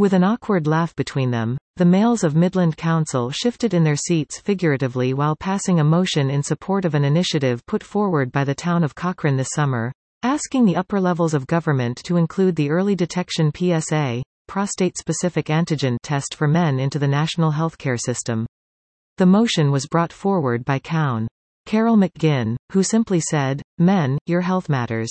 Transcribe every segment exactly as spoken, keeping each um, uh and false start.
With an awkward laugh between them, the males of Midland Council shifted in their seats figuratively while passing a motion in support of an initiative put forward by the town of Cochrane this summer, asking the upper levels of government to include the Early Detection P S A, prostate-specific antigen test for men into the national healthcare system. The motion was brought forward by Cown. Carol McGinn, who simply said, "Men, your health matters."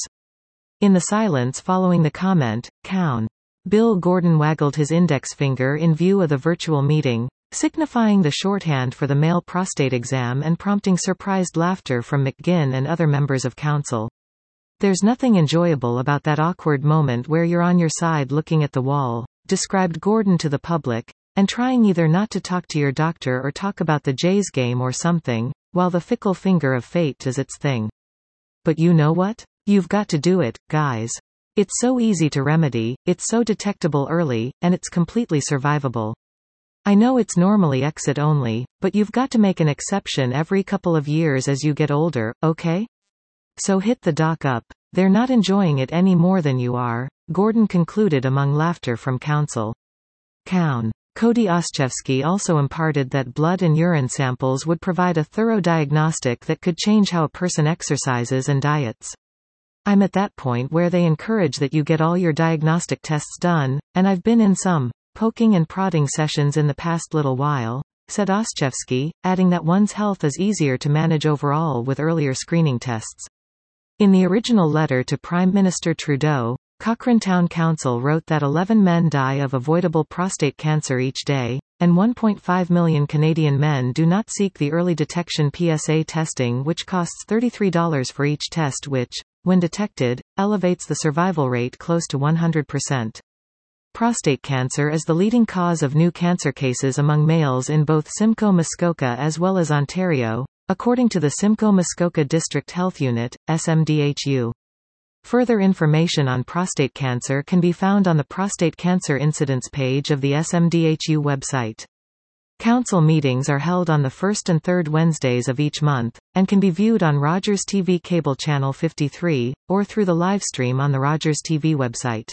In the silence following the comment, Cown. Bill Gordon waggled his index finger in view of the virtual meeting, signifying the shorthand for the male prostate exam and prompting surprised laughter from McGinn and other members of council. "There's nothing enjoyable about that awkward moment where you're on your side looking at the wall," described Gordon to the public, "and trying either not to talk to your doctor or talk about the Jays game or something, while the fickle finger of fate does its thing. But you know what? You've got to do it, guys. It's so easy to remedy, it's so detectable early, and it's completely survivable. I know it's normally exit only, but you've got to make an exception every couple of years as you get older, okay? So hit the doc up. They're not enjoying it any more than you are," Gordon concluded among laughter from council. Cown. Cody Ostrowski also imparted that blood and urine samples would provide a thorough diagnostic that could change how a person exercises and diets. "I'm at that point where they encourage that you get all your diagnostic tests done, and I've been in some poking and prodding sessions in the past little while," said Ostrowski, adding that one's health is easier to manage overall with earlier screening tests. In the original letter to Prime Minister Trudeau, Cochrane Town Council wrote that eleven men die of avoidable prostate cancer each day, and one point five million Canadian men do not seek the early detection P S A testing, which costs thirty-three dollars for each test, which, when detected, elevates the survival rate close to one hundred percent. Prostate cancer is the leading cause of new cancer cases among males in both Simcoe-Muskoka as well as Ontario, according to the Simcoe-Muskoka District Health Unit, S M D H U. Further information on prostate cancer can be found on the Prostate Cancer Incidence page of the S M D H U website. Council meetings are held on the first and third Wednesdays of each month, and can be viewed on Rogers T V Cable Channel fifty-three, or through the livestream on the Rogers T V website.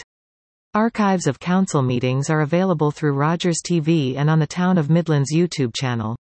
Archives of council meetings are available through Rogers T V and on the Town of Midland's YouTube channel.